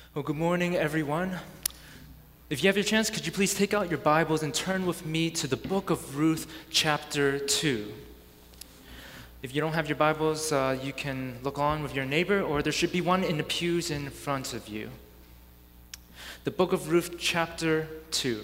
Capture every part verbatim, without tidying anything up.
Well, good morning, everyone. If you have your chance, could you please take out your Bibles and turn with me to the book of Ruth, chapter two. If you don't have your Bibles, uh, you can look on with your neighbor, or there should be one in the pews in front of you. The book of Ruth, chapter two.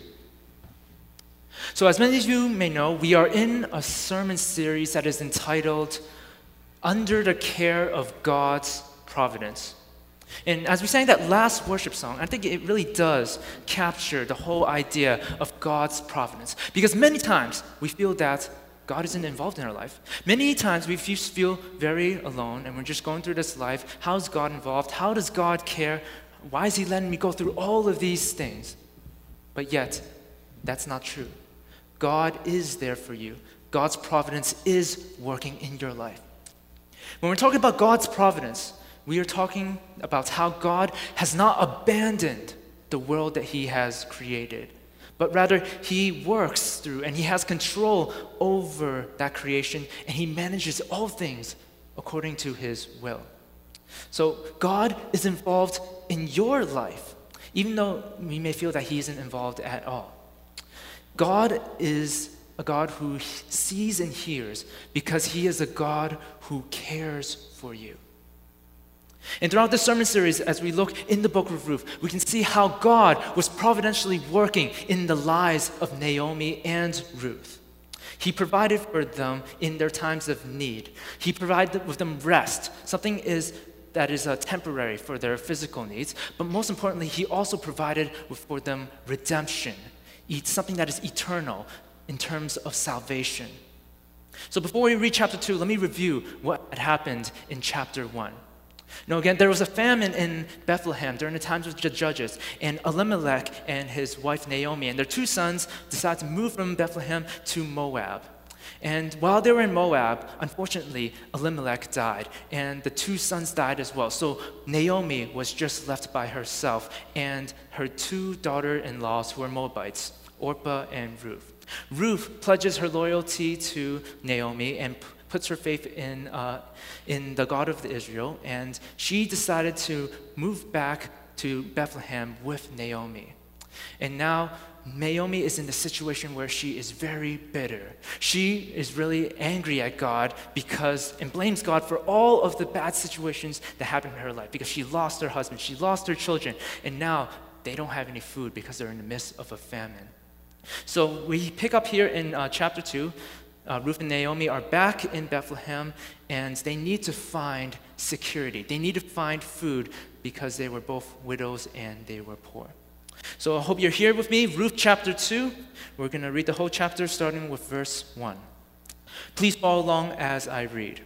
So, as many of you may know, we are in a sermon series that is entitled Under the Care of God's Providence. And as we sang that last worship song, I think it really does capture the whole idea of God's providence. Because many times we feel that God isn't involved in our life. Many times we just feel very alone and we're just going through this life. How is God involved? How does God care? Why is He letting me go through all of these things? But yet, that's not true. God is there for you. God's providence is working in your life. When we're talking about God's providence, we are talking about how God has not abandoned the world that He has created, but rather He works through and He has control over that creation, and He manages all things according to His will. So God is involved in your life, even though we may feel that He isn't involved at all. God is a God who sees and hears because He is a God who cares for you. And throughout this sermon series, as we look in the book of Ruth, we can see how God was providentially working in the lives of Naomi and Ruth. He provided for them in their times of need. He provided with them rest, something is that is uh, temporary for their physical needs. But most importantly, He also provided for them redemption, something that is eternal in terms of salvation. So before we read chapter two, let me review what had happened in chapter one. Now again, there was a famine in Bethlehem during the times of the judges, and Elimelech and his wife Naomi and their two sons decided to move from Bethlehem to Moab. And while they were in Moab, unfortunately, Elimelech died, and the two sons died as well. So Naomi was just left by herself and her two daughter-in-laws who were Moabites, Orpah and Ruth. Ruth pledges her loyalty to Naomi and puts her faith in uh, in the God of Israel, and she decided to move back to Bethlehem with Naomi. And now Naomi is in the situation where she is very bitter. She is really angry at God because and blames God for all of the bad situations that happened in her life, because she lost her husband, she lost her children, and now they don't have any food because they're in the midst of a famine. So we pick up here in uh, chapter two. Uh, Ruth and Naomi are back in Bethlehem, and they need to find security. They need to find food because they were both widows and they were poor. So I hope you're here with me. Ruth chapter two. We're going to read the whole chapter starting with verse one. Please follow along as I read.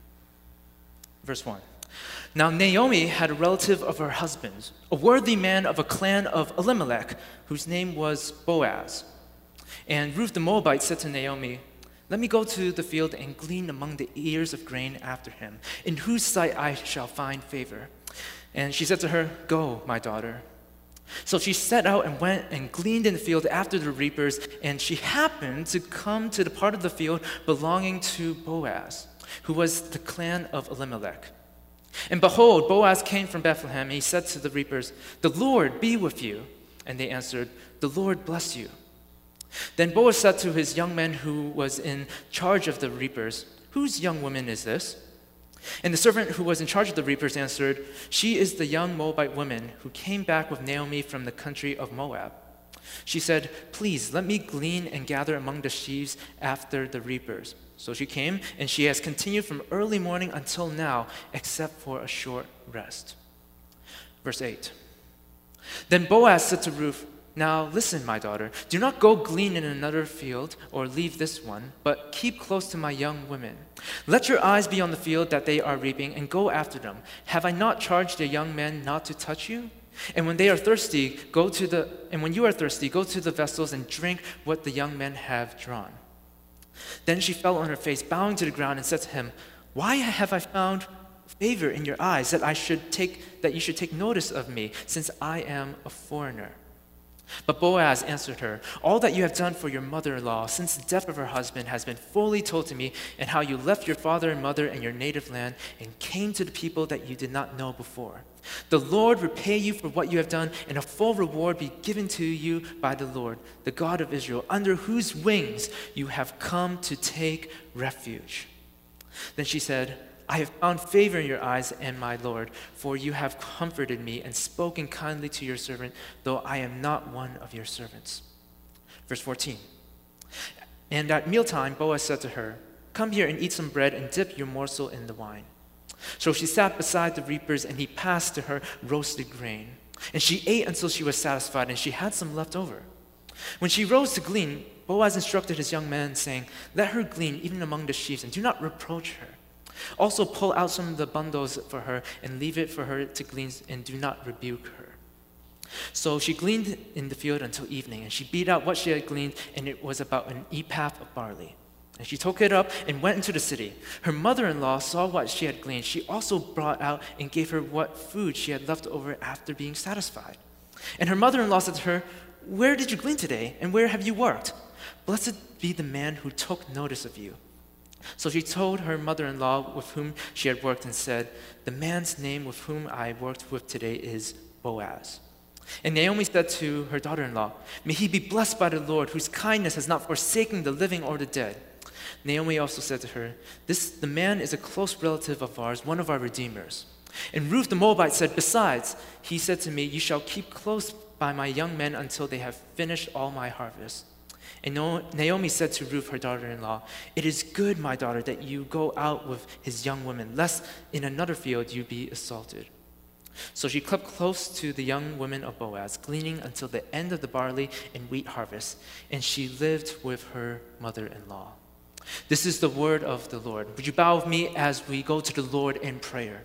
Verse one. Now Naomi had a relative of her husband's, a worthy man of a clan of Elimelech, whose name was Boaz. And Ruth the Moabite said to Naomi, "Let me go to the field and glean among the ears of grain after him, in whose sight I shall find favor." And she said to her, "Go, my daughter." So she set out and went and gleaned in the field after the reapers, and she happened to come to the part of the field belonging to Boaz, who was the clan of Elimelech. And behold, Boaz came from Bethlehem, and he said to the reapers, "The Lord be with you." And they answered, "The Lord bless you." Then Boaz said to his young man who was in charge of the reapers, "Whose young woman is this?" And the servant who was in charge of the reapers answered, "She is the young Moabite woman who came back with Naomi from the country of Moab." She said, "Please let me glean and gather among the sheaves after the reapers." So she came, and she has continued from early morning until now, except for a short rest. Verse eight. Then Boaz said to Ruth, "Now listen, my daughter, do not go glean in another field or leave this one, but keep close to my young women. Let your eyes be on the field that they are reaping, and go after them. Have I not charged the young men not to touch you? And when they are thirsty, go to the and when you are thirsty, go to the vessels and drink what the young men have drawn." Then she fell on her face, bowing to the ground, and said to him, "Why have I found favor in your eyes that I should take that you should take notice of me, since I am a foreigner?" But Boaz answered her, "All that you have done for your mother-in-law since the death of her husband has been fully told to me, and how you left your father and mother and your native land and came to the people that you did not know before. The Lord repay you for what you have done, and a full reward be given to you by the Lord, the God of Israel, under whose wings you have come to take refuge." Then she said, "I have found favor in your eyes, and my Lord, for you have comforted me and spoken kindly to your servant, though I am not one of your servants." Verse fourteen. And at mealtime, Boaz said to her, "Come here and eat some bread and dip your morsel in the wine." So she sat beside the reapers, and he passed to her roasted grain. And she ate until she was satisfied, and she had some left over. When she rose to glean, Boaz instructed his young men, saying, "Let her glean even among the sheaves, and do not reproach her. Also pull out some of the bundles for her, and leave it for her to glean, and do not rebuke her." So she gleaned in the field until evening, and she beat out what she had gleaned, and it was about an ephah of barley. And she took it up and went into the city. Her mother-in-law saw what she had gleaned. She also brought out and gave her what food she had left over after being satisfied. And her mother-in-law said to her, "Where did you glean today, and where have you worked? Blessed be the man who took notice of you." So she told her mother-in-law with whom she had worked and said, "The man's name with whom I worked with today is Boaz." And Naomi said to her daughter-in-law, "May he be blessed by the Lord, whose kindness has not forsaken the living or the dead." Naomi also said to her, "This the man is a close relative of ours, one of our redeemers." And Ruth the Moabite said, "Besides, he said to me, 'You shall keep close by my young men until they have finished all my harvest.'" And Naomi said to Ruth, her daughter-in-law, "It is good, my daughter, that you go out with his young women, lest in another field you be assaulted." So she kept close to the young women of Boaz, gleaning until the end of the barley and wheat harvest, and she lived with her mother-in-law. This is the word of the Lord. Would you bow with me as we go to the Lord in prayer?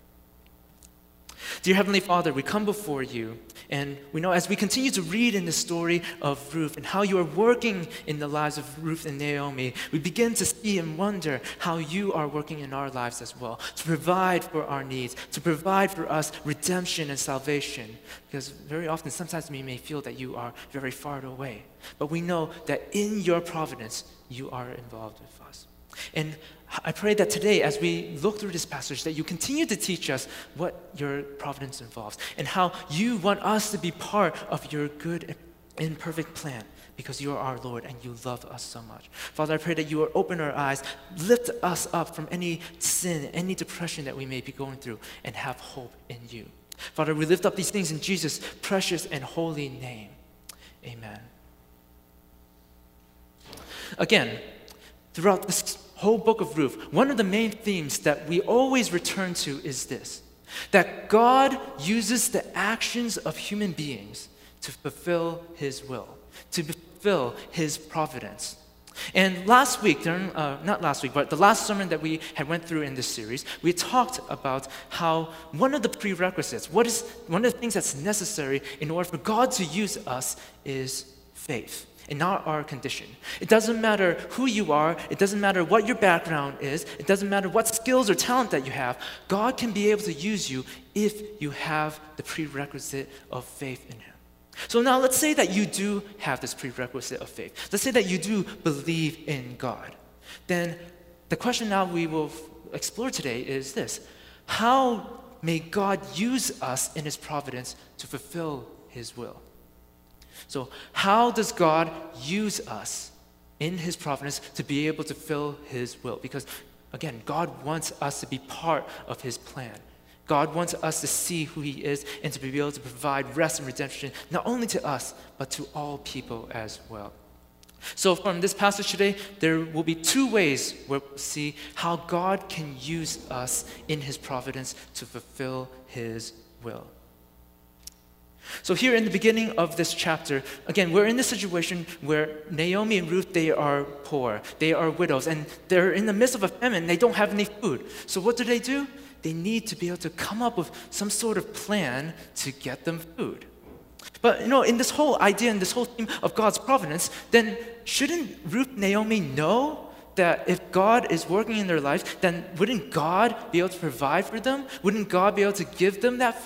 Dear Heavenly Father, we come before you, and we know as we continue to read in the story of Ruth and how you are working in the lives of Ruth and Naomi, we begin to see and wonder how you are working in our lives as well, to provide for our needs, to provide for us redemption and salvation. Because very often, sometimes we may feel that you are very far away, but we know that in your providence, you are involved with us. And I pray that today, as we look through this passage, that you continue to teach us what your providence involves and how you want us to be part of your good and perfect plan, because you are our Lord and you love us so much. Father, I pray that you will open our eyes, lift us up from any sin, any depression that we may be going through, and have hope in you. Father, we lift up these things in Jesus' precious and holy name. Amen. Again, throughout this whole book of Ruth, one of the main themes that we always return to is this: that God uses the actions of human beings to fulfill his will, to fulfill his providence. And last week, during, uh, not last week, but the last sermon that we had went through in this series, we talked about how one of the prerequisites, what is one of the things that's necessary in order for God to use us is faith. And not our condition. It doesn't matter who you are, it doesn't matter what your background is, it doesn't matter what skills or talent that you have, God can be able to use you if you have the prerequisite of faith in him. So now let's say that you do have this prerequisite of faith. Let's say that you do believe in God. Then the question now we will explore today is this: how may God use us in his providence to fulfill his will? So how does God use us in his providence to be able to fulfill his will? Because, again, God wants us to be part of his plan. God wants us to see who he is and to be able to provide rest and redemption, not only to us, but to all people as well. So from this passage today, there will be two ways where we see how God can use us in his providence to fulfill his will. So here in the beginning of this chapter, again, we're in this situation where Naomi and Ruth, they are poor, they are widows, and they're in the midst of a famine, they don't have any food. So what do they do? They need to be able to come up with some sort of plan to get them food. But you know, in this whole idea and this whole theme of God's providence, then shouldn't Ruth and Naomi know that if God is working in their lives, then wouldn't God be able to provide for them? Wouldn't God be able to give them that food?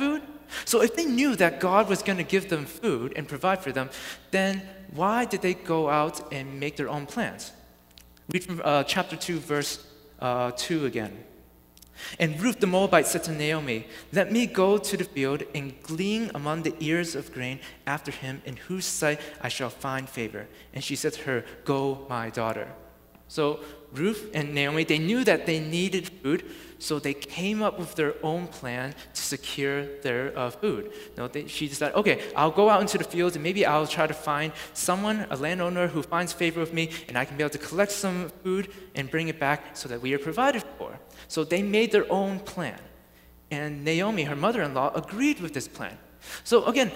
So if they knew that God was going to give them food and provide for them, then why did they go out and make their own plans? Read from uh, chapter two, verse uh, two again. And Ruth the Moabite said to Naomi, "Let me go to the field and glean among the ears of grain after him, in whose sight I shall find favor." And she said to her, "Go, my daughter." So Ruth and Naomi, they knew that they needed food, so they came up with their own plan to secure their uh, food. You know, they, she decided, okay, I'll go out into the fields and maybe I'll try to find someone, a landowner who finds favor with me, and I can be able to collect some food and bring it back so that we are provided for. So they made their own plan. And Naomi, her mother-in-law, agreed with this plan. So again,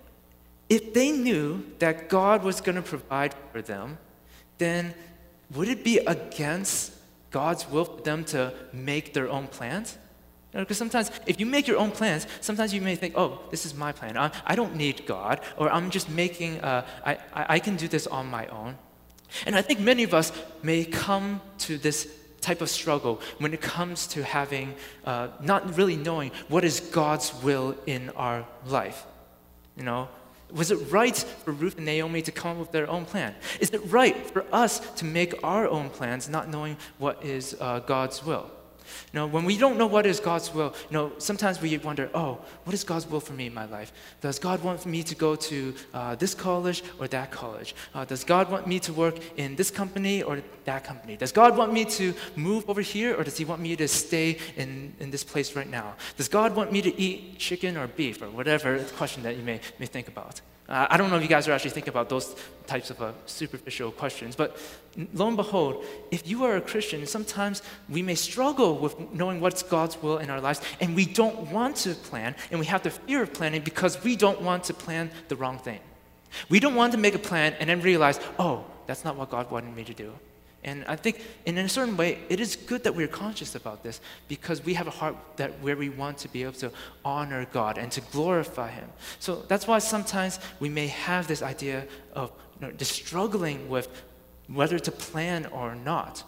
if they knew that God was going to provide for them, then would it be against God's will for them to make their own plans? You know, because sometimes if you make your own plans, sometimes you may think, oh, this is my plan. I, I don't need God, or I'm just making, uh, I, I, I can do this on my own. And I think many of us may come to this type of struggle when it comes to having, uh, not really knowing what is God's will in our life. You know, was it right for Ruth and Naomi to come up with their own plan? Is it right for us to make our own plans, not knowing what is uh, God's will? You know, when we don't know what is God's will, you know, sometimes we wonder, oh, what is God's will for me in my life? Does God want me to go to uh, this college or that college? Uh, does God want me to work in this company or that company? Does God want me to move over here, or does he want me to stay in, in this place right now? Does God want me to eat chicken or beef, or whatever question that you may, may think about? Uh, I don't know if you guys are actually thinking about those types of uh, superficial questions, but lo and behold, if you are a Christian, sometimes we may struggle with knowing what's God's will in our lives, and we don't want to plan, and we have the fear of planning because we don't want to plan the wrong thing. We don't want to make a plan and then realize, oh, that's not what God wanted me to do. And I think in a certain way, it is good that we're conscious about this because we have a heart that where we want to be able to honor God and to glorify him. So that's why sometimes we may have this idea of, you know, just struggling with whether to plan or not.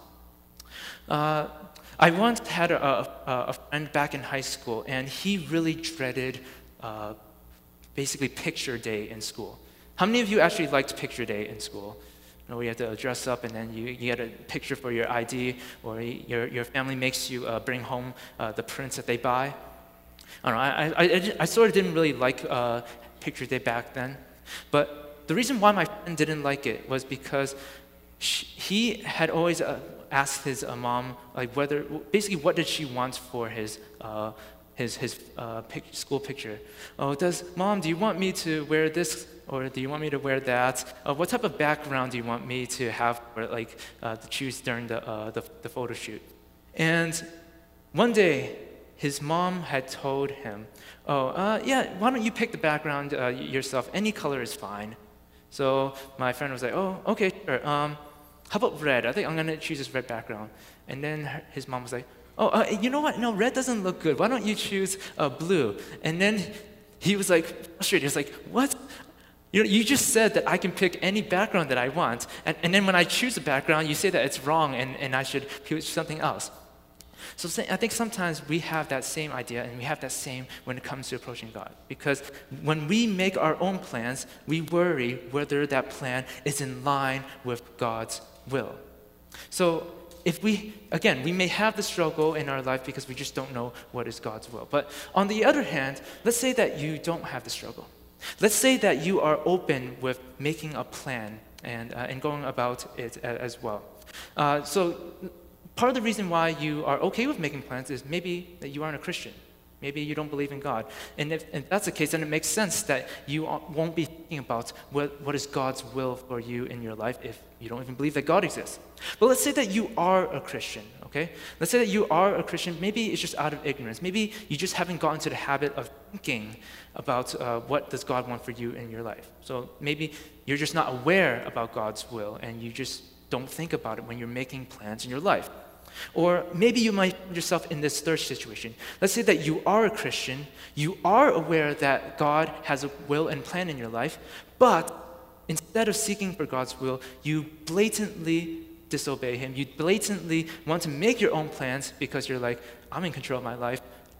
Uh, I once had a, a, a friend back in high school, and he really dreaded uh, basically picture day in school. How many of you actually liked picture day in school? You know, we have to dress up, and then you, you get a picture for your I D, or your, your family makes you uh, bring home uh, the prints that they buy. I don't know, I, I, I, I sort of didn't really like uh, picture day back then. But the reason why my friend didn't like it was because she, he had always uh, asked his uh, mom, like whether, basically what did she want for his uh, his, his uh, pic, school picture. Oh, does, Mom, do you want me to wear this, or do you want me to wear that? Uh, what type of background do you want me to have, or like uh, to choose during the, uh, the, the photo shoot? And one day, his mom had told him, oh, uh, yeah, why don't you pick the background uh, yourself? Any color is fine. So my friend was like, oh, okay, sure. Um, how about red? I think I'm gonna choose this red background. And then her, his mom was like, oh, uh, you know what? No, red doesn't look good. Why don't you choose uh, blue? And then he was like frustrated. He was like, what? You know, you just said that I can pick any background that I want. And, and then when I choose a background, you say that it's wrong and, and I should choose something else. So I think sometimes we have that same idea, and we have that same when it comes to approaching God. Because when we make our own plans, we worry whether that plan is in line with God's will. So if we, again, we may have the struggle in our life because we just don't know what is God's will. But on the other hand, let's say that you don't have the struggle. Let's say that you are open with making a plan and, uh, and going about it as well. Uh, so part of the reason why you are okay with making plans is maybe that you aren't a Christian. Maybe you don't believe in God. And if, if that's the case, then it makes sense that you won't be thinking about what, what is God's will for you in your life if you don't even believe that God exists. But let's say that you are a Christian, okay? Let's say that you are a Christian. Maybe it's just out of ignorance. Maybe you just haven't gotten to the habit of thinking about uh, what does God want for you in your life. So maybe you're just not aware about God's will, and you just don't think about it when you're making plans in your life. Or maybe you might find yourself in this third situation. Let's say that you are a Christian, you are aware that God has a will and plan in your life, but instead of seeking for God's will, you blatantly disobey him. You blatantly want to make your own plans because you're like, I'm in control of my life.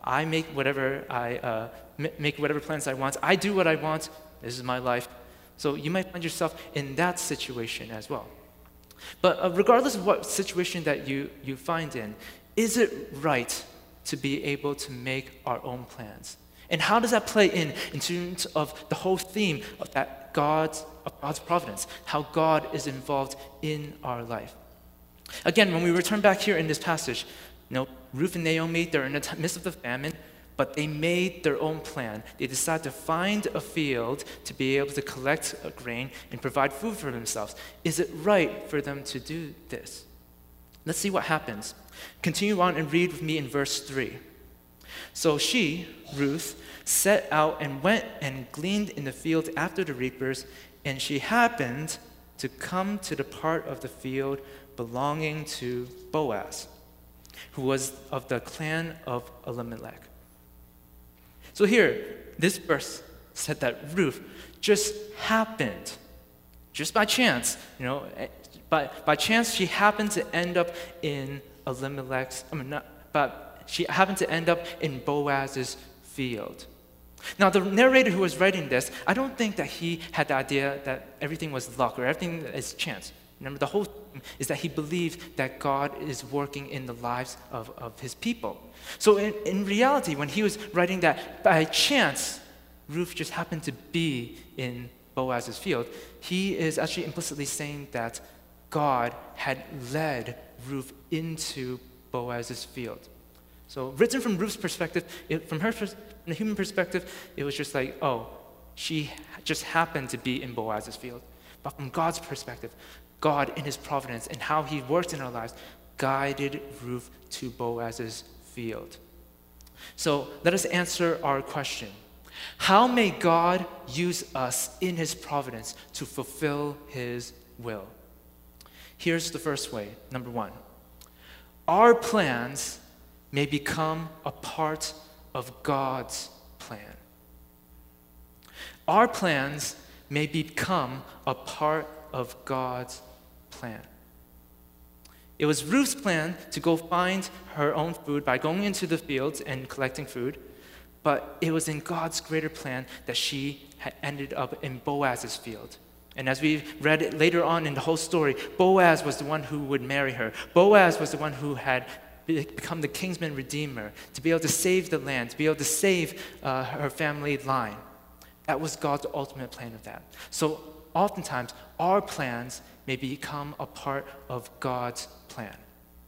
I make whatever I uh, m- make whatever plans I want. I do what I want. This is my life. So you might find yourself in that situation as well. But uh, regardless of what situation that you, you find in, is it right to be able to make our own plans? And how does that play in in terms of the whole theme of that God's, of God's providence, how God is involved in our life? Again, when we return back here in this passage, you know, Ruth and Naomi, they're in the t- midst of the famine, but they made their own plan. They decided to find a field to be able to collect a grain and provide food for themselves. Is it right for them to do this? Let's see what happens. Continue on and read with me in verse three. So she, Ruth, set out and went and gleaned in the field after the reapers, and she happened to come to the part of the field belonging to Boaz, who was of the clan of Elimelech. So here, this verse said that Ruth just happened, just by chance, you know, by, by chance she happened to end up in Elimelech's, I mean, not, but she happened to end up in Boaz's field. Now, the narrator who was writing this, I don't think that he had the idea that everything was luck or everything is chance. Remember, the whole thing is that he believed that God is working in the lives of, of his people. So in, in reality, when he was writing that by chance, Ruth just happened to be in Boaz's field, he is actually implicitly saying that God had led Ruth into Boaz's field. So written from Ruth's perspective, it, from her from the human perspective, it was just like, oh, she just happened to be in Boaz's field. But from God's perspective, God in his providence and how he worked in our lives guided Ruth to Boaz's field. So let us answer our question. How may God use us in his providence to fulfill his will? Here's the first way. Number one, our plans may become a part of God's plan. Our plans may become a part of God's plan. It was Ruth's plan to go find her own food by going into the fields and collecting food, but it was in God's greater plan that she had ended up in Boaz's field. And as we read it later on in the whole story, Boaz was the one who would marry her. Boaz was the one who had become the kinsman redeemer, to be able to save the land, to be able to save uh, her family line. That was God's ultimate plan of that. So oftentimes, our plans may become a part of God's plan.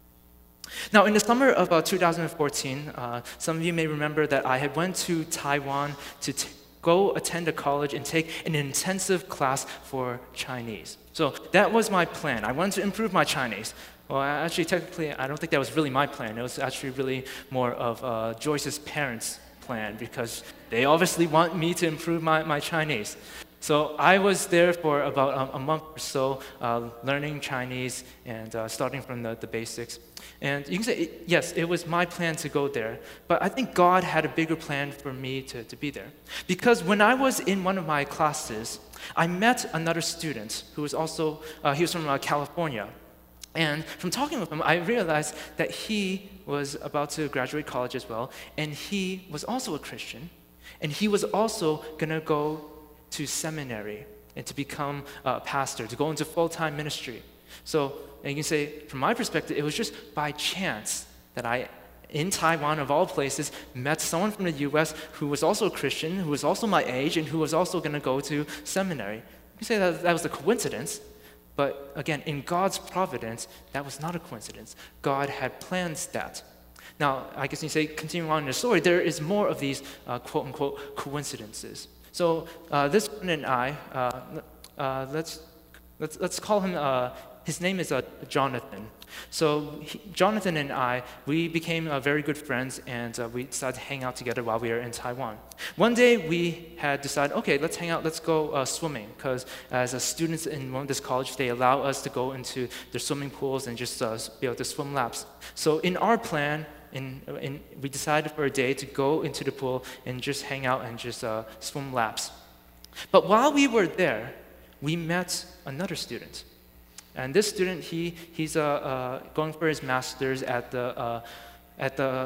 Now, in the summer of uh, two thousand fourteen, uh, some of you may remember that I had went to Taiwan to t- go attend a college and take an intensive class for Chinese. So that was my plan. I wanted to improve my Chinese. Well, actually, technically, I don't think that was really my plan. It was actually really more of uh, Joyce's parents' plan because they obviously want me to improve my, my Chinese. So I was there for about a, a month or so, uh, learning Chinese and uh, starting from the, the basics. And you can say, it, yes, it was my plan to go there, but I think God had a bigger plan for me to, to be there. Because when I was in one of my classes, I met another student who was also, uh, he was from uh, California. And from talking with him, I realized that he was about to graduate college as well, and he was also a Christian, and he was also going to go to seminary and to become a pastor, to go into full-time ministry. So, and you can say, from my perspective, it was just by chance that I, in Taiwan of all places, met someone from the U S who was also a Christian, who was also my age, and who was also going to go to seminary. You can say that that was a coincidence. But again, in God's providence, that was not a coincidence. God had planned that. Now, I guess you say, continuing on in the story, there is more of these uh, quote-unquote coincidences. So uh, this one and I, uh, uh, let's, let's, let's call him, uh, his name is uh, Jonathan. So he, Jonathan and I, we became uh, very good friends, and uh, we decided to hang out together while we were in Taiwan. One day we had decided, okay, let's hang out, let's go uh, swimming, because as uh, students in one of this college, they allow us to go into their swimming pools and just uh, be able to swim laps. So in our plan, in, in, we decided for a day to go into the pool and just hang out and just uh, swim laps. But while we were there, we met another student. And this student, he, he's uh, uh, going for his master's at the, uh, at the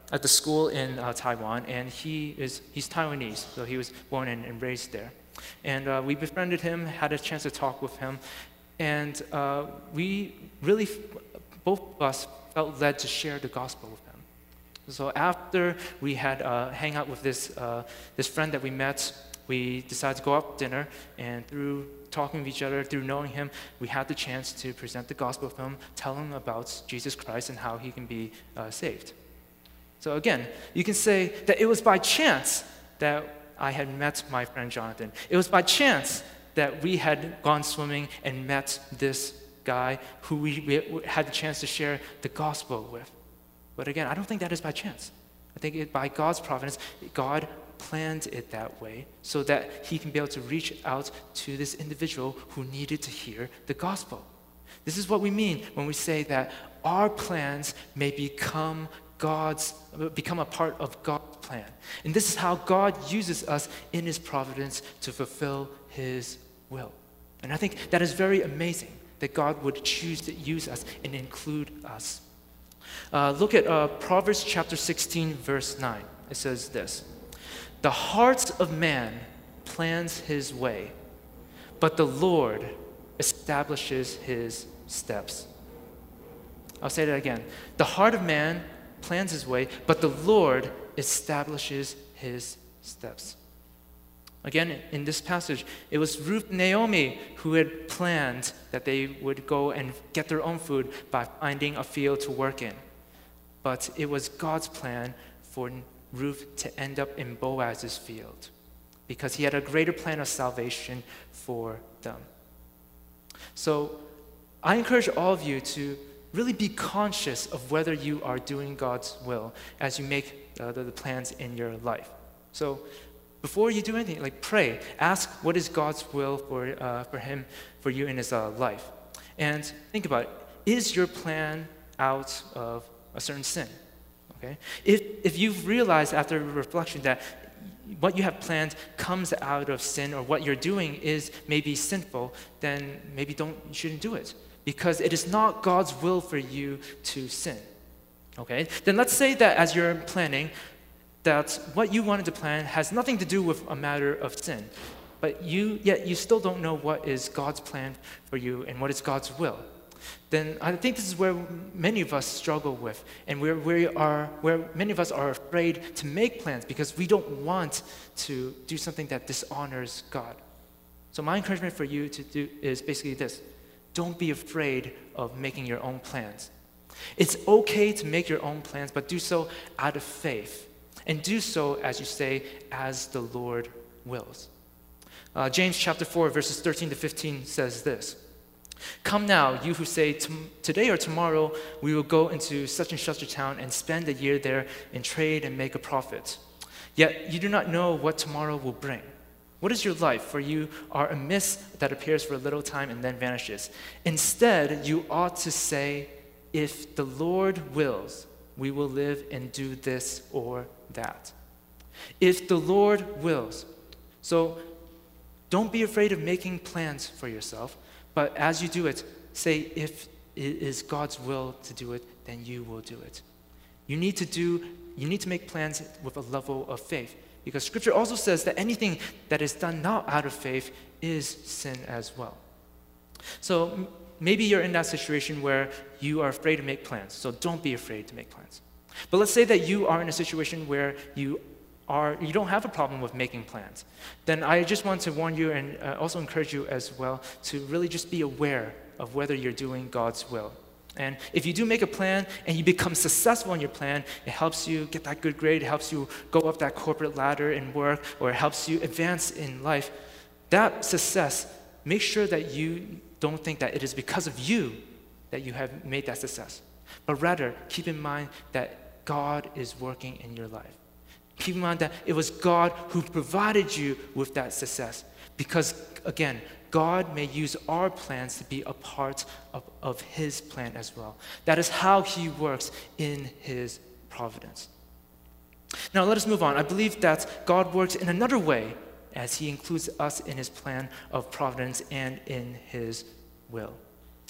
at the school in uh, Taiwan, and he is he's Taiwanese, so he was born and, and raised there. And uh, we befriended him, had a chance to talk with him, and uh, we really, both of us felt led to share the gospel with him. So after we had uh, hang out with this uh, this friend that we met, we decided to go out to dinner, and through talking with each other, through knowing him, we had the chance to present the gospel to him, tell him about Jesus Christ and how he can be uh, saved. So again, you can say that it was by chance that I had met my friend Jonathan. It was by chance that we had gone swimming and met this guy who we, we had the chance to share the gospel with. But again, I don't think that is by chance. I think it, by God's providence, God planned it that way so that he can be able to reach out to this individual who needed to hear the gospel. This is what we mean when we say that our plans may become God's, become a part of God's plan. And this is how God uses us in his providence to fulfill his will. And I think that is very amazing that God would choose to use us and include us. Uh, look at uh, Proverbs chapter sixteen, verse nine. It says this: "The heart of man plans his way, but the Lord establishes his steps." I'll say that again. The heart of man plans his way, but the Lord establishes his steps. Again, in this passage, it was Ruth and Naomi who had planned that they would go and get their own food by finding a field to work in. But it was God's plan for Ruth to end up in Boaz's field because he had a greater plan of salvation for them. So I encourage all of you to really be conscious of whether you are doing God's will as you make uh, the, the plans in your life. So before you do anything, like pray, ask what is God's will for uh, for him, for you in his uh, life, and think about it. Is your plan out of a certain sin? Okay, if if you've realized after reflection that what you have planned comes out of sin, or what you're doing is maybe sinful, then maybe don't you shouldn't do it, because it is not God's will for you to sin. Okay, then let's say that as you're planning, that what you wanted to plan has nothing to do with a matter of sin, but you yet you still don't know what is God's plan for you and what is God's will. Then I think this is where many of us struggle with, and where we are, where many of us are afraid to make plans because we don't want to do something that dishonors God. So my encouragement for you to do is basically this: don't be afraid of making your own plans. It's okay to make your own plans, but do so out of faith. And do so, as you say, as the Lord wills. Uh, James chapter four, verses thirteen to fifteen says this: "Come now, you who say, today or tomorrow we will go into such and such a town and spend a year there and trade and make a profit. Yet you do not know what tomorrow will bring. What is your life? For you are a mist that appears for a little time and then vanishes. Instead, you ought to say, if the Lord wills, we will live and do this or that." If the Lord wills. So don't be afraid of making plans for yourself, but as you do it, say, if it is God's will to do it, then you will do it. You need to do, you need to make plans with a level of faith, because Scripture also says that anything that is done not out of faith is sin as well. So maybe you're in that situation where you are afraid to make plans, so don't be afraid to make plans. But let's say that you are in a situation where you are you don't have a problem with making plans. Then I just want to warn you and uh, also encourage you as well to really just be aware of whether you're doing God's will. And if you do make a plan and you become successful in your plan, it helps you get that good grade, it helps you go up that corporate ladder in work, or it helps you advance in life. That success, make sure that you don't think that it is because of you that you have made that success, but rather keep in mind that God is working in your life. Keep in mind that it was God who provided you with that success, because again, God may use our plans to be a part of, of his plan as well. That is how he works in his providence. Now let us move on. I believe that God works in another way as he includes us in his plan of providence and in his will.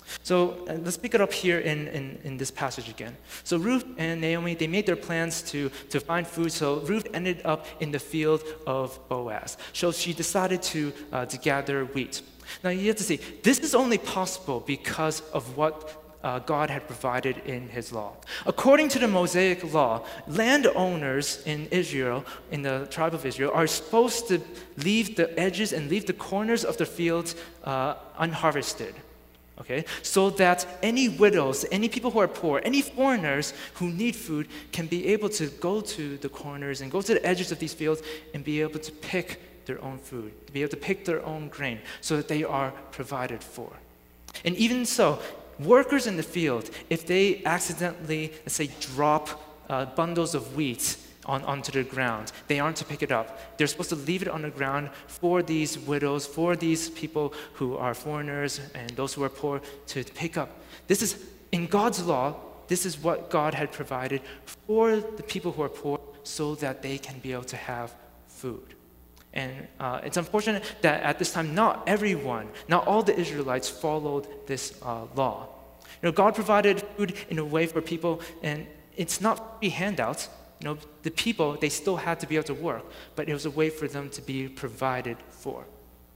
So uh, let's pick it up here in, in, in this passage again. So Ruth and Naomi, they made their plans to, to find food. So Ruth ended up in the field of Boaz. So she decided to, uh, to gather wheat. Now you have to see, this is only possible because of what uh, God had provided in his law. According to the Mosaic law, landowners in Israel, in the tribe of Israel, are supposed to leave the edges and leave the corners of the fields uh, unharvested. Okay, so that any widows, any people who are poor, any foreigners who need food can be able to go to the corners and go to the edges of these fields and be able to pick their own food, to be able to pick their own grain so that they are provided for. And even so, workers in the field, if they accidentally, let's say, drop uh, bundles of wheat On, onto the ground, they aren't to pick it up. They're supposed to leave it on the ground for these widows, for these people who are foreigners and those who are poor to pick up. This is, in God's law, this is what God had provided for the people who are poor so that they can be able to have food. And uh, it's unfortunate that at this time, not everyone, not all the Israelites followed this uh, law. You know, God provided food in a way for people, and it's not free handouts. You know, the people, they still had to be able to work, but it was a way for them to be provided for.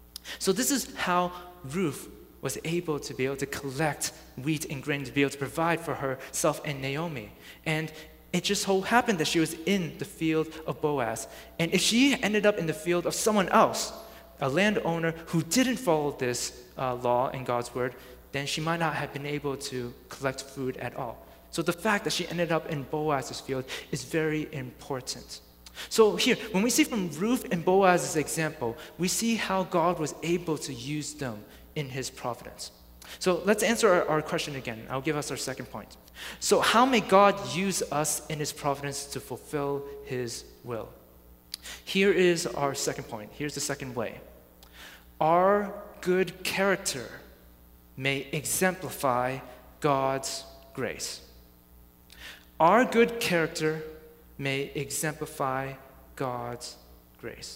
So this is how Ruth was able to be able to collect wheat and grain to be able to provide for herself and Naomi. And it just so happened that she was in the field of Boaz. And if she ended up in the field of someone else, a landowner who didn't follow this uh, law and God's word, then she might not have been able to collect food at all. So the fact that she ended up in Boaz's field is very important. So here, when we see from Ruth and Boaz's example, we see how God was able to use them in his providence. So let's answer our, our question again. I'll give us our second point. So how may God use us in his providence to fulfill his will? Here is our second point. Here's the second way. Our good character may exemplify God's grace. Our good character may exemplify God's grace.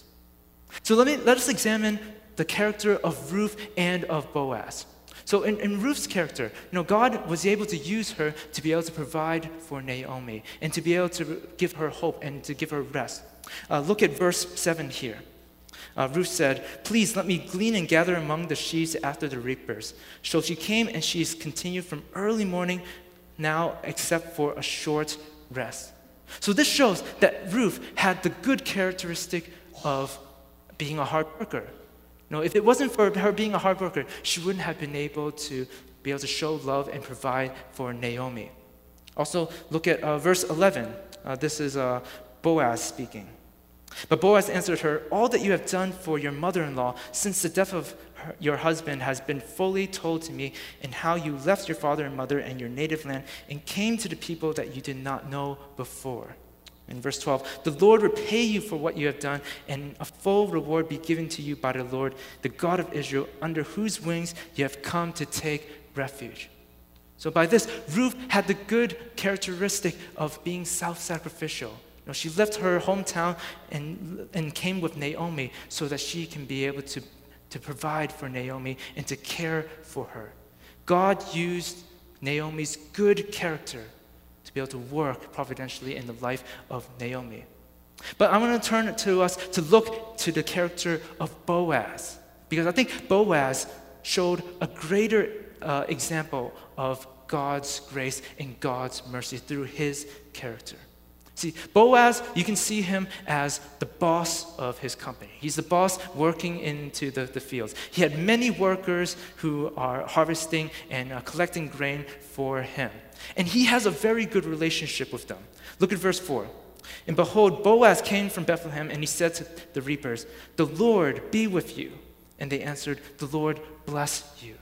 So let me let us examine the character of Ruth and of Boaz. So in, in Ruth's character, you know, God was able to use her to be able to provide for Naomi and to be able to give her hope and to give her rest. Uh, look at verse seven here. Uh, Ruth said, "Please let me glean and gather among the sheaves after the reapers." So she came and she's continued from early morning now except for a short rest. So this shows that Ruth had the good characteristic of being a hard worker. You know, if it wasn't for her being a hard worker, she wouldn't have been able to be able to show love and provide for Naomi. Also, look at uh, verse eleven. Uh, this is uh, Boaz speaking. But Boaz answered her, "All that you have done for your mother-in-law since the death of her, your husband has been fully told to me, and how you left your father and mother and your native land and came to the people that you did not know before." In verse twelve, "The Lord repay you for what you have done, and a full reward be given to you by the Lord, the God of Israel, under whose wings you have come to take refuge." So by this, Ruth had the good characteristic of being self-sacrificial. You know, she left her hometown and, and came with Naomi so that she can be able to, to provide for Naomi and to care for her. God used Naomi's good character to be able to work providentially in the life of Naomi. But I want to turn it to us to look to the character of Boaz, because I think Boaz showed a greater uh, example of God's grace and God's mercy through his character. See, Boaz, you can see him as the boss of his company. He's the boss working into the, the fields. He had many workers who are harvesting and uh, collecting grain for him. And he has a very good relationship with them. Look at verse four. "And behold, Boaz came from Bethlehem, and he said to the reapers, 'The Lord be with you.' And they answered, 'The Lord bless you.'"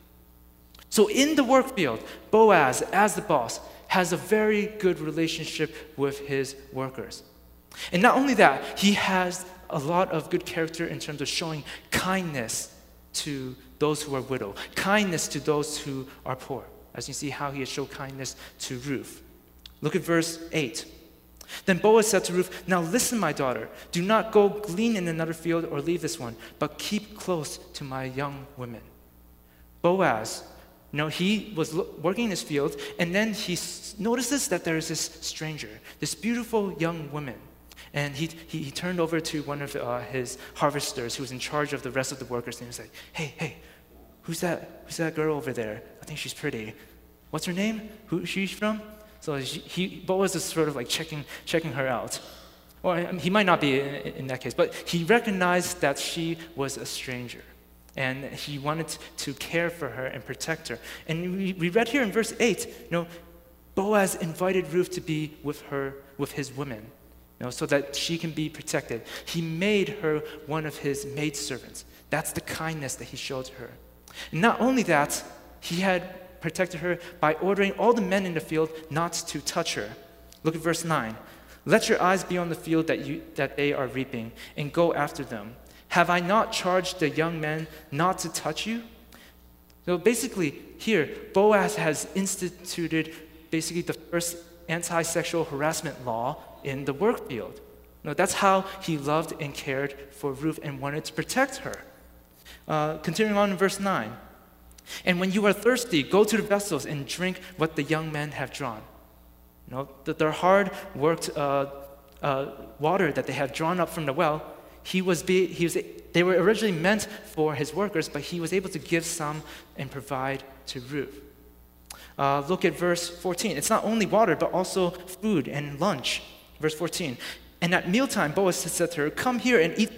So in the work field, Boaz, as the boss, has a very good relationship with his workers. And not only that, he has a lot of good character in terms of showing kindness to those who are widowed, kindness to those who are poor, as you see how he has shown kindness to Ruth. Look at verse eight. "Then Boaz said to Ruth, 'Now listen, my daughter, do not go glean in another field or leave this one, but keep close to my young women.'" Boaz You know, he was lo- working in his field, and then he s- notices that there is this stranger, this beautiful young woman. And he, he, he turned over to one of uh, his harvesters who was in charge of the rest of the workers, and he was like, hey, hey, who's that, who's that girl over there? I think she's pretty. What's her name? Who's she from? So she, he, Boaz is sort of like checking, checking her out. Or I mean, he might not be in, in that case, but he recognized that she was a stranger. And he wanted to care for her and protect her. And we, we read here in verse eight, you know, Boaz invited Ruth to be with her, with his women, you know, so that she can be protected. He made her one of his maidservants. That's the kindness that he showed her. And not only that, he had protected her by ordering all the men in the field not to touch her. Look at verse nine. Let your eyes be on the field that, you, that they are reaping, and go after them. Have I not charged the young men not to touch you? So basically, here, Boaz has instituted basically the first anti-sexual harassment law in the work field. No, that's how he loved and cared for Ruth and wanted to protect her. Uh, continuing on in verse nine. And when you are thirsty, go to the vessels and drink what the young men have drawn. You know, the, their hard-worked uh, uh, water that they have drawn up from the well, he was, be, he was, they were originally meant for his workers, but he was able to give some and provide to Ruth. Uh, look at verse fourteen. It's not only water, but also food and lunch. Verse fourteen. And at mealtime, Boaz said to her, come here and eat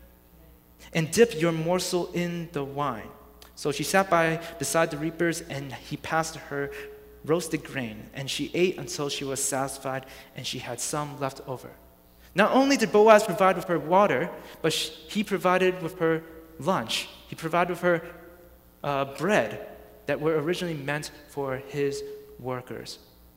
and dip your morsel in the wine. So she sat by beside the reapers, and he passed her roasted grain, and she ate until she was satisfied, and she had some left over. Not only did Boaz provide with her water, but she, he provided with her lunch. He provided with her uh, bread that were originally meant for his workers.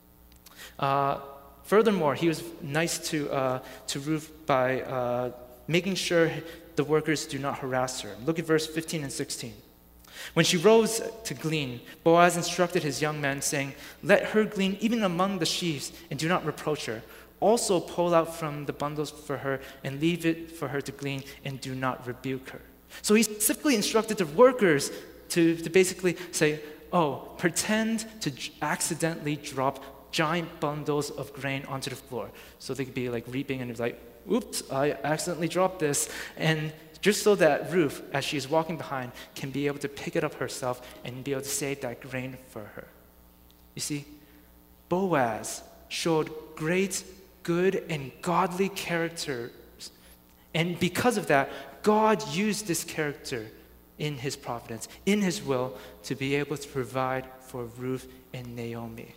Uh, furthermore, he was nice to, uh, to Ruth by uh, making sure the workers do not harass her. Look at verse fifteen and sixteen. When she rose to glean, Boaz instructed his young men, saying, let her glean even among the sheaves, and do not reproach her. Also pull out from the bundles for her, and leave it for her to glean, and do not rebuke her. So he specifically instructed the workers to, to basically say, oh, pretend to accidentally drop giant bundles of grain onto the floor. So they could be like reaping, and it's like, oops, I accidentally dropped this. And just so that Ruth, as she's walking behind, can be able to pick it up herself and be able to save that grain for her. You see, Boaz showed great, good, and godly character. And because of that, God used this character in his providence, in his will, to be able to provide for Ruth and Naomi.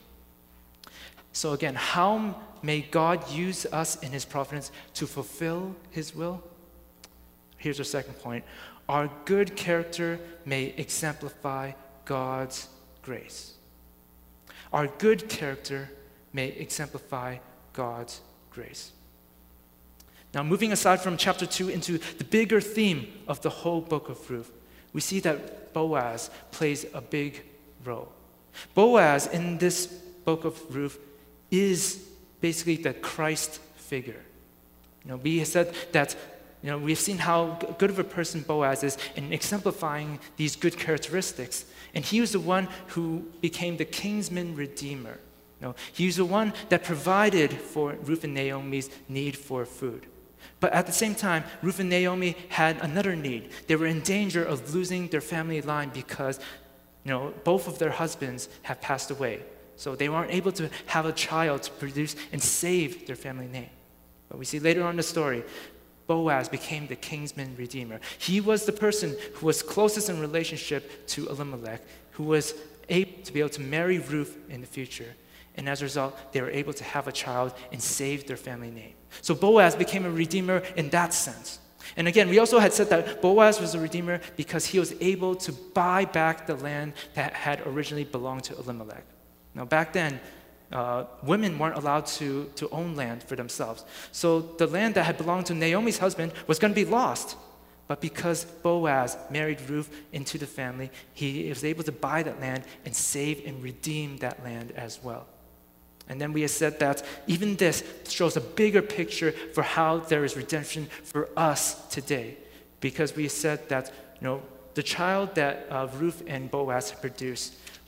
So again, how may God use us in his providence to fulfill his will? Here's our second point. Our good character may exemplify God's grace. Our good character may exemplify God's grace. Now, moving aside from chapter two into the bigger theme of the whole book of Ruth, we see that Boaz plays a big role. Boaz in this book of Ruth is basically the Christ figure. You know, we said that You know, we've seen how good of a person Boaz is in exemplifying these good characteristics. And he was the one who became the kinsman redeemer. You know, he was the one that provided for Ruth and Naomi's need for food. But at the same time, Ruth and Naomi had another need. They were in danger of losing their family line because, you know, both of their husbands have passed away. So they weren't able to have a child to produce and save their family name. But we see later on in the story, Boaz became the kinsman redeemer. He was the person who was closest in relationship to Elimelech, who was able to be able to marry Ruth in the future. And as a result, they were able to have a child and save their family name. So Boaz became a redeemer in that sense. And again, we also had said that Boaz was a redeemer because he was able to buy back the land that had originally belonged to Elimelech. Now back then, Uh, women weren't allowed to, to own land for themselves. So the land that had belonged to Naomi's husband was going to be lost. But because Boaz married Ruth into the family, he was able to buy that land and save and redeem that land as well. And then we have said that even this shows a bigger picture for how there is redemption for us today. Because we said that, you know, the child that uh, Ruth and Boaz had produced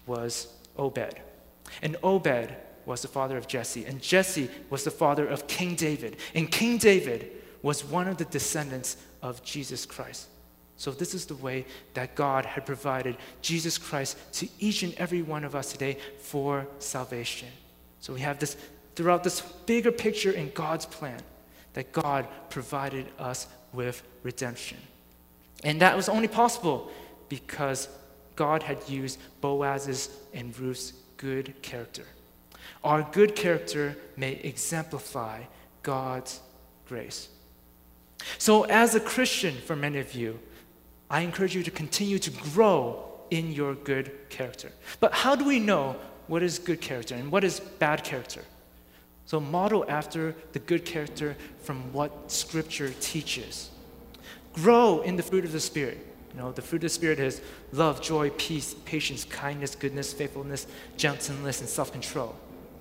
was Obed. And Obed was the father of Jesse. And Jesse was the father of King David. And King David was one of the descendants of Jesus Christ. So this is the way that God had provided Jesus Christ to each and every one of us today for salvation. So we have this, throughout this bigger picture in God's plan, that God provided us with redemption. And that was only possible because God had used Boaz's and Ruth's good character. Our good character may exemplify God's grace. So as a Christian, for many of you, I encourage you to continue to grow in your good character. But how do we know what is good character and what is bad character? So model after the good character from what Scripture teaches. Grow in the fruit of the Spirit. You know, the fruit of the Spirit is love, joy, peace, patience, kindness, goodness, faithfulness, gentleness, and self-control.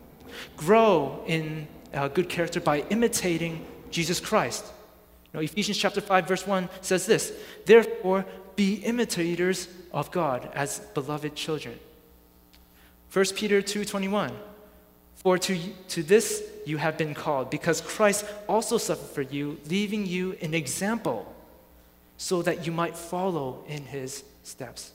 Grow in uh, good character by imitating Jesus Christ. You know, Ephesians chapter five, verse one says this, therefore, be imitators of God as beloved children. First Peter two twenty-one, for to, to this you have been called, because Christ also suffered for you, leaving you an example, so that you might follow in his steps.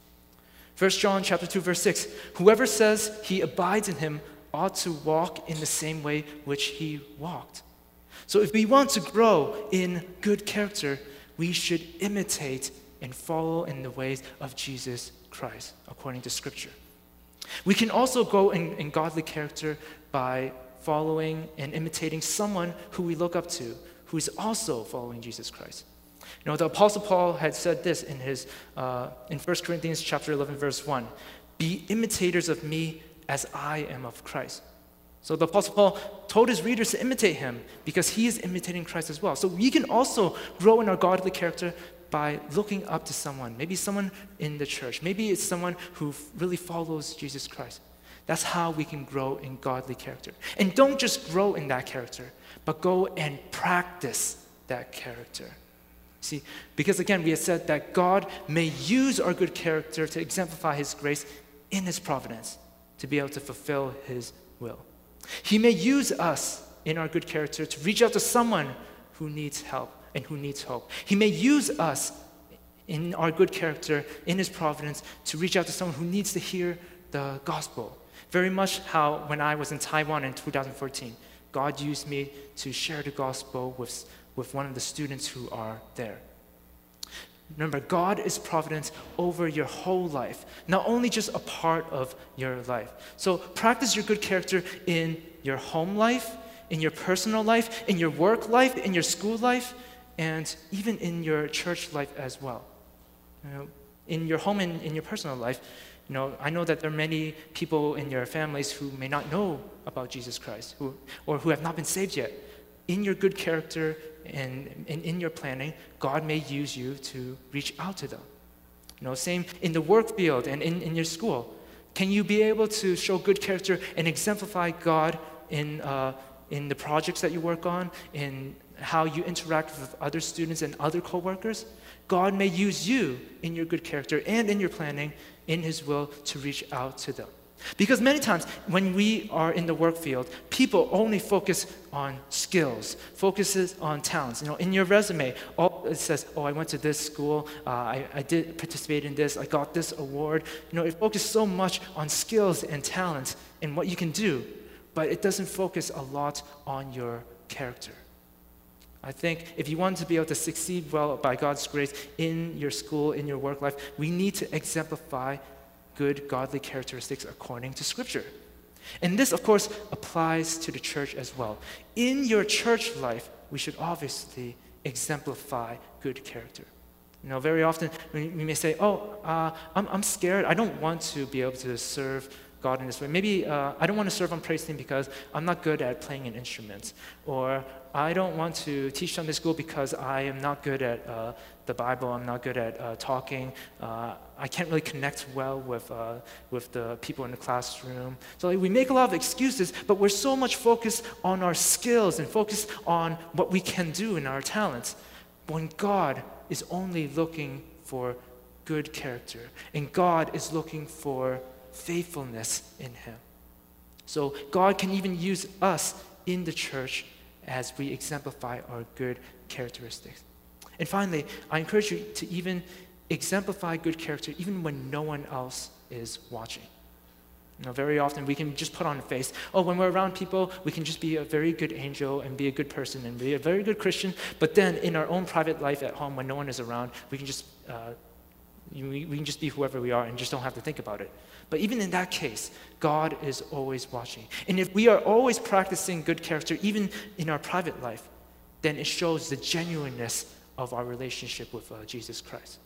First John chapter two, verse six, whoever says he abides in him ought to walk in the same way which he walked. So if we want to grow in good character, we should imitate and follow in the ways of Jesus Christ, according to Scripture. We can also grow in, in godly character by following and imitating someone who we look up to, who is also following Jesus Christ. You know, the Apostle Paul had said this in his uh, in First Corinthians chapter eleven, verse one, be imitators of me as I am of Christ. So the Apostle Paul told his readers to imitate him because he is imitating Christ as well. So we can also grow in our godly character by looking up to someone, maybe someone in the church, maybe it's someone who really follows Jesus Christ. That's how we can grow in godly character. And don't just grow in that character, but go and practice that character. See, because again, we have said that God may use our good character to exemplify his grace in his providence, to be able to fulfill his will. He may use us in our good character to reach out to someone who needs help and who needs hope. He may use us in our good character, in his providence, to reach out to someone who needs to hear the gospel. Very much how when I was in Taiwan in two thousand fourteen, God used me to share the gospel with, with one of the students who are there. Remember, God is providence over your whole life, not only just a part of your life. So practice your good character in your home life, in your personal life, in your work life, in your school life, and even in your church life as well. You know, in your home and in your personal life, you know, I know that there are many people in your families who may not know about Jesus Christ, who, or who have not been saved yet. In your good character and, and in your planning, God may use you to reach out to them. You know, same in the work field and in, in your school. Can you be able to show good character and exemplify God in, uh, in the projects that you work on, in how you interact with other students and other coworkers? God may use you in your good character and in your planning, in his will, to reach out to them. Because many times when we are in the work field, people only focus on skills, focuses on talents. You know, in your resume, all it says, oh, I went to this school, uh, I, I did participate in this, I got this award. You know, it focuses so much on skills and talents and what you can do, but it doesn't focus a lot on your character. I think if you want to be able to succeed well by God's grace in your school, in your work life, we need to exemplify good godly characteristics according to Scripture. And this, of course, applies to the church as well. In your church life, we should obviously exemplify good character. You know, very often we may say, oh, uh, I'm, I'm scared. I don't want to be able to serve God in this way. Maybe uh, I don't want to serve on praise team because I'm not good at playing an instrument. Or I don't want to teach Sunday school because I am not good at uh, the Bible. I'm not good at uh, talking. Uh, I can't really connect well with, uh, with the people in the classroom. So like, we make a lot of excuses, but we're so much focused on our skills and focused on what we can do in our talents, when God is only looking for good character. And God is looking for faithfulness in him. So God can even use us in the church as we exemplify our good characteristics. And finally, I encourage you to even exemplify good character even when no one else is watching. You know, very often we can just put on a face. Oh, when we're around people, we can just be a very good angel and be a good person and be a very good Christian. But then in our own private life at home, when no one is around, we can just uh, we, we can just be whoever we are and just don't have to think about it. But even in that case, God is always watching. And if we are always practicing good character, even in our private life, then it shows the genuineness of our relationship with uh, Jesus Christ.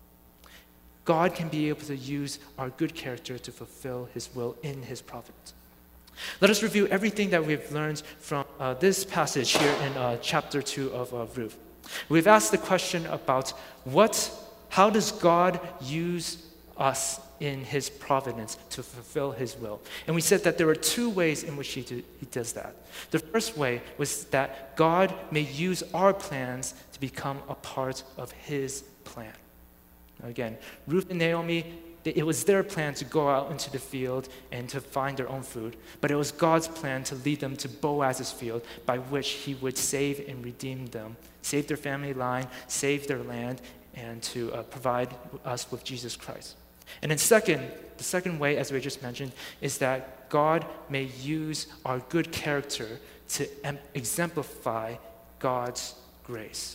God can be able to use our good character to fulfill his will in his providence. Let us review everything that we've learned from uh, this passage here in uh, chapter two of uh, Ruth. We've asked the question about what, how does God use us in his providence to fulfill his will? And we said that there are two ways in which he, do, he does that. The first way was that God may use our plans to become a part of his plan. Again, Ruth and Naomi, it was their plan to go out into the field and to find their own food, but it was God's plan to lead them to Boaz's field, by which he would save and redeem them, save their family line, save their land, and to uh, provide us with Jesus Christ. And then second, the second way, as we just mentioned, is that God may use our good character to em- exemplify God's grace.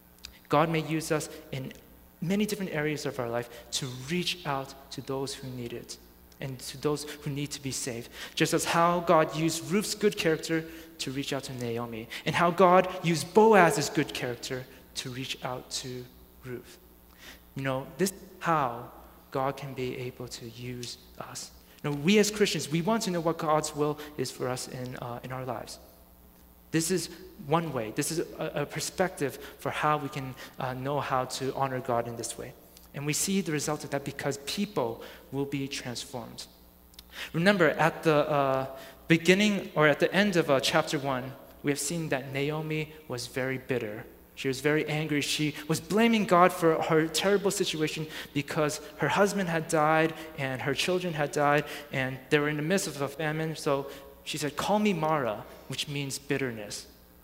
God may use us in many different areas of our life to reach out to those who need it and to those who need to be saved. Just as how God used Ruth's good character to reach out to Naomi, and how God used Boaz's good character to reach out to Ruth. You know, this is how God can be able to use us. You know, we as Christians, we want to know what God's will is for us in, uh, in our lives. This is one way. This is a, a perspective for how we can uh, know how to honor God in this way. And we see the result of that because people will be transformed. Remember, at the uh, beginning or at the end of uh, chapter one, we have seen that Naomi was very bitter. She was very angry. She was blaming God for her terrible situation because her husband had died and her children had died and they were in the midst of a famine. So she said, "Call me Mara," which means bitterness.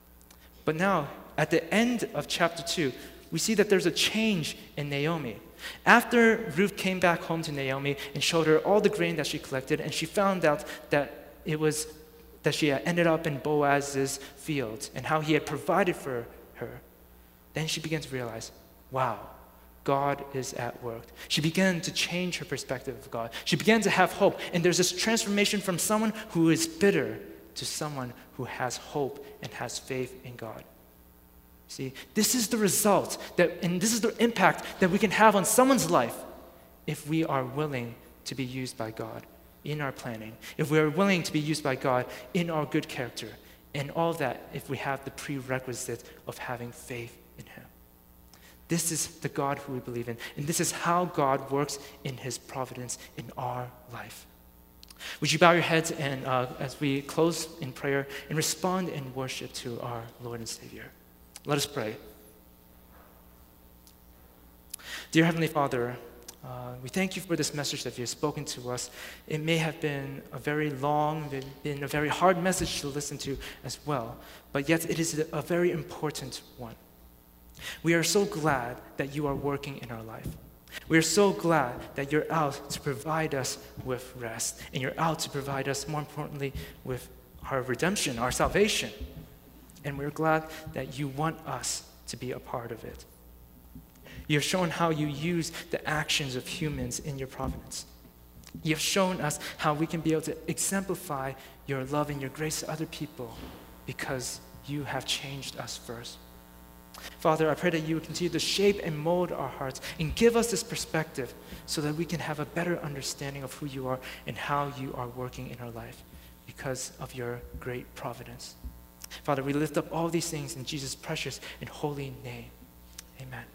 But now, at the end of chapter two, we see that there's a change in Naomi. After Ruth came back home to Naomi and showed her all the grain that she collected, and she found out that it was that she had ended up in Boaz's field and how he had provided for her, then she began to realize, wow, God is at work. She began to change her perspective of God. She began to have hope. And there's this transformation from someone who is bitter to someone who has hope and has faith in God. See, this is the result, that, and this is the impact that we can have on someone's life if we are willing to be used by God in our planning, if we are willing to be used by God in our good character, and all that if we have the prerequisite of having faith in him. This is the God who we believe in, and this is how God works in his providence in our life. Would you bow your heads and uh, as we close in prayer and respond in worship to our Lord and Savior? Let us pray. Dear Heavenly Father, uh, we thank you for this message that you have spoken to us. It may have been a very long, been a very hard message to listen to as well, but yet it is a very important one. We are so glad that you are working in our life. We are so glad that you're out to provide us with rest, and you're out to provide us, more importantly, with our redemption, our salvation. And we're glad that you want us to be a part of it. You have shown how you use the actions of humans in your providence. You have shown us how we can be able to exemplify your love and your grace to other people because you have changed us first. Father, I pray that you would continue to shape and mold our hearts and give us this perspective so that we can have a better understanding of who you are and how you are working in our life because of your great providence. Father, we lift up all these things in Jesus' precious and holy name. Amen.